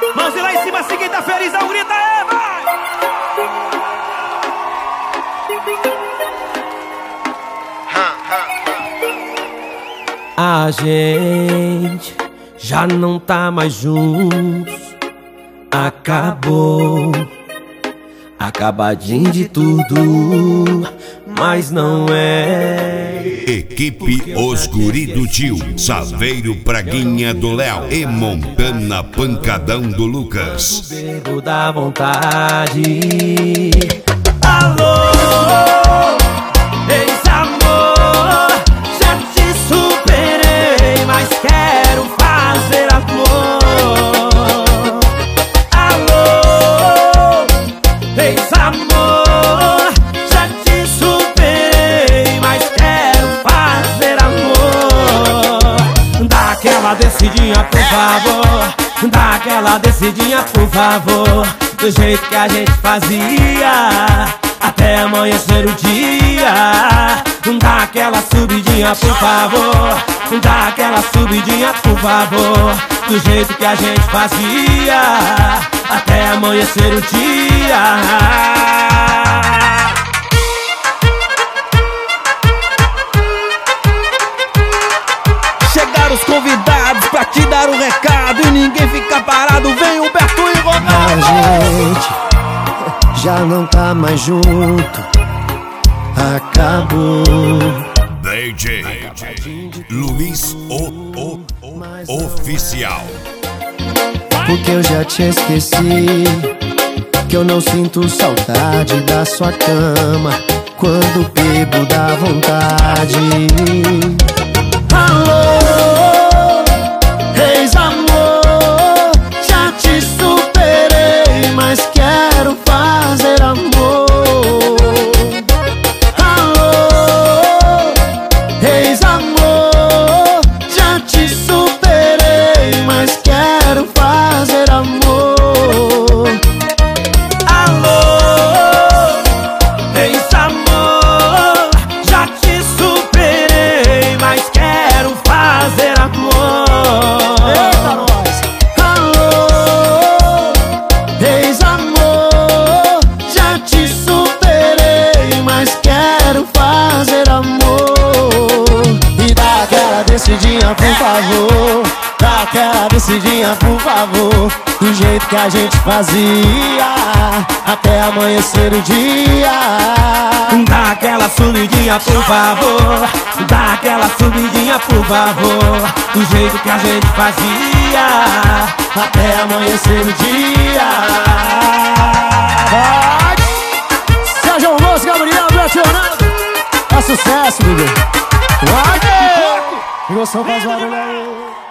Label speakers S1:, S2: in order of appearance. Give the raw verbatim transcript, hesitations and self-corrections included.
S1: Mãozinha lá em cima, assim quem tá feliz, não grita, é, vai! A gente já não tá mais juntos. Acabou, acabadinho de tudo, mas não é.
S2: Equipe Os Guri do Tio, Saveiro Praguinha do Léo e Montana Pancadão do Lucas.
S1: Bebo da vontade. Alô, ex-amor, já te superei, mas quero fazer amor. Alô, ex-amor, já te superei, mas quero fazer amor. Dá aquela descidinha, por favor. Dá aquela descidinha, por favor. Do jeito que a gente fazia, até amanhecer o dia. Dá aquela subidinha, por favor. Dá aquela subidinha, por favor. Do jeito que a gente fazia, até amanhecer o dia. Chegaram os convidados pra te dar um recado e ninguém fica parado. Vem Humberto e Ronaldo.
S3: A gente já não tá mais junto. Acabou.
S2: D J Luiz O, o, o Oficial.
S3: Porque eu já te esqueci, que eu não sinto saudade da sua cama quando bebo dá vontade. Alô, ex-amor, já te superei, mas quero fazer amor. Alô, ex-amor, já te superei, mas quero fazer amor.
S1: Alô, ex-amor, já te superei, mas quero fazer amor.
S3: Eita, nós! Alô, ex-amor, já te superei, mas quero fazer amor. E dá aquela descidinha, por favor. Dá aquela descidinha, por favor. Do jeito que a gente fazia, até amanhecer o dia.
S1: Dá aquela subidinha, por favor. Dá aquela subidinha, por favor. Do jeito que a gente fazia,
S3: Até amanhecer o dia. Vai! Sérgio Alonso, Gabriel, Betionado. É sucesso, bebê. Vai! Emoção faz barulho aí.